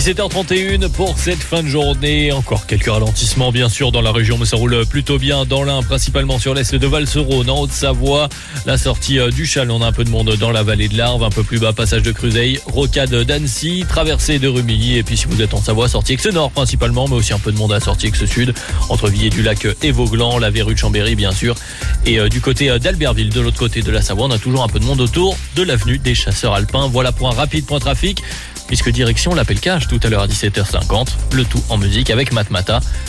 17h31 pour cette fin de journée. Encore quelques ralentissements bien sûr dans la région, mais ça roule plutôt bien dans l'Ain, principalement sur l'est de Val-sur-Rhône, en Haute-Savoie. La sortie du Châle, on a un peu de monde dans la vallée de l'Arve, un peu plus bas, passage de Cruzeil, rocade d'Annecy, traversée de Rumilly. Et puis si vous êtes en Savoie, sortie Aix-Nord principalement, mais aussi un peu de monde à sortie Aix-Sud, entre Villers-du-Lac et Vauglan, la verrue de Chambéry bien sûr. Et du côté d'Albertville, de l'autre côté de la Savoie, on a toujours un peu de monde autour de l'avenue des Chasseurs Alpins. Voilà pour un rapide point trafic, puisque direction l'Appel Cage tout à l'heure à 17h50. Le tout en musique avec Matmata.